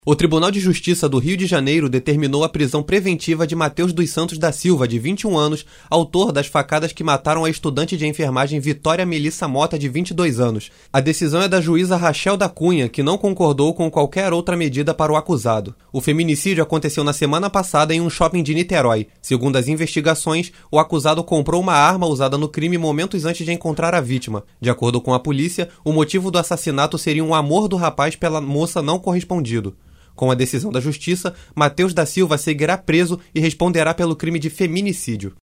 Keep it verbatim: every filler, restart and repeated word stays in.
O Tribunal de Justiça do Rio de Janeiro determinou a prisão preventiva de Matheus dos Santos da Silva, de vinte e um anos, autor das facadas que mataram a estudante de enfermagem Vitória Melissa Mota, de vinte e dois anos. A decisão é da juíza Rachel da Cunha, que não concordou com qualquer outra medida para o acusado. O feminicídio aconteceu na semana passada em um shopping de Niterói. Segundo as investigações, o acusado comprou uma arma usada no crime momentos antes de encontrar a vítima. De acordo com a polícia, o motivo do assassinato seria um amor do rapaz pela moça não correspondido. Com a decisão da justiça, Matheus da Silva seguirá preso e responderá pelo crime de feminicídio.